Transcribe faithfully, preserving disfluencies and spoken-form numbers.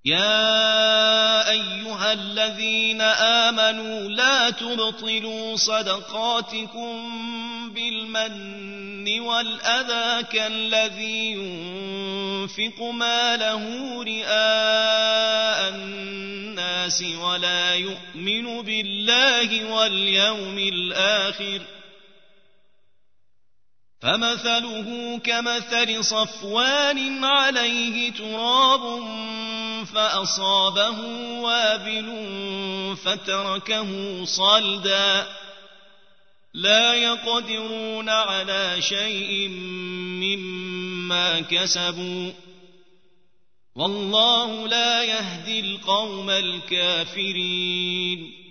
يا أيها الذين آمنوا لا تبطلوا صدقاتكم بالمن والأذى كالذي ينفق ماله رئاء الناس ولا يؤمن بالله واليوم الآخر فمثله كمثل صفوان عليه تراب فأصابه وابل فتركه صلدا لا يقدرون على شيء مما كسبوا والله لا يهدي القوم الكافرين